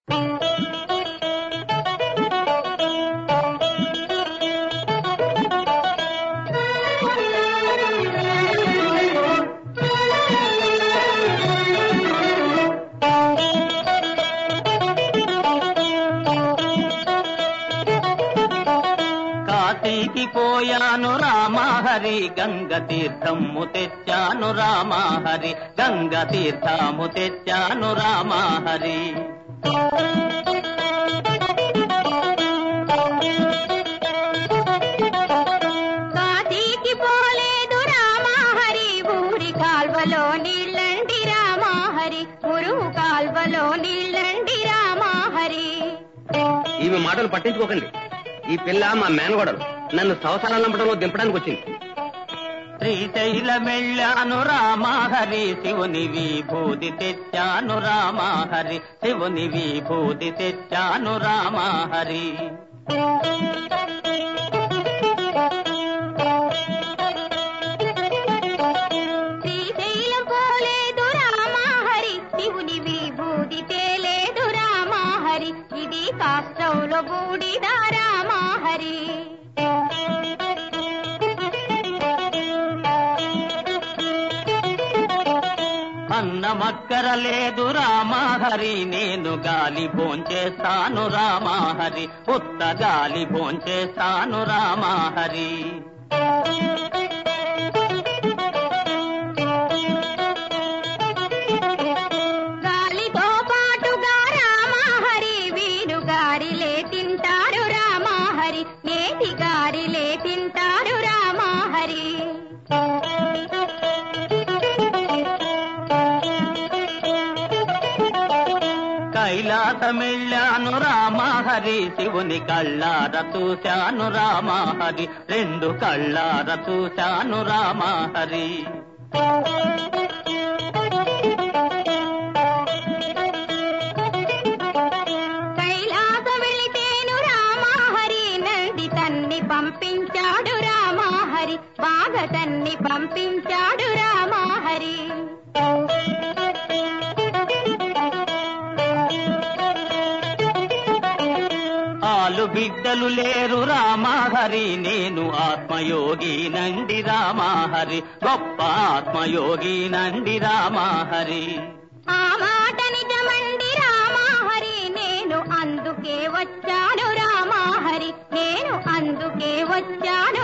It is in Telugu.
కాశీకి పోయాను రామహరి గంగ తీర్థము తెచ్చాను రామహరి గంగ తీర్థము తెచ్చాను రామహరి కాశీకి పోలేదు రామహరి ఊరి కాల్వలో నీళ్ళండి రామహరి మురుగు కాల్వలో నీళ్ళండి రామహరి. ఈమె మాటలు పట్టించుకోకండి. ఈ పిల్ల మా మేనగోడలు నన్ను సంవత్సరాల నంపడంలో దింపడానికి వచ్చింది. శ్రీశైలమెళ్ళాను రామహరి శివుని విభూతి తెచ్చాను రామహరి శివుని విభూతి తెచ్చాను రామహరి. శ్రీశైలం పోలేదు రామహరి శివుని విభూతి తేలేదు రామహరి ఇది కాష్టంలో బూడిదా రామహరి. అన్నమక్కర లేదు రామహరి నేను గాలి భోంచేస్తాను రామహరి ఉత్త గాలి భోంచేస్తాను రామహరి. గాలితో పాటుగా రామహరి వీరు గారిలే తింటారు రామహరి నేతి గారిలే తింటారు రామహరి. కైలాసమెళ్ళాను రామహరి శివుని కళ్ళార చూశాను రామహరి రెండు కళ్ళార చూశాను రామహరి. కైలాస వెళితేను రామహరి నంది తన్ని పంపించాడు రామహరి బాగా తన్ని పంపించాడు రామహరి. ఆలు బిడ్డలు లేరు రామహరి నేను ఆత్మయోగి నండి రామహరి గొప్ప ఆత్మయోగి నండి రామహరి. ఆ మాట నిజమండి రామహరి నేను అందుకే వచ్చాను రామహరి నేను అందుకే వచ్చాను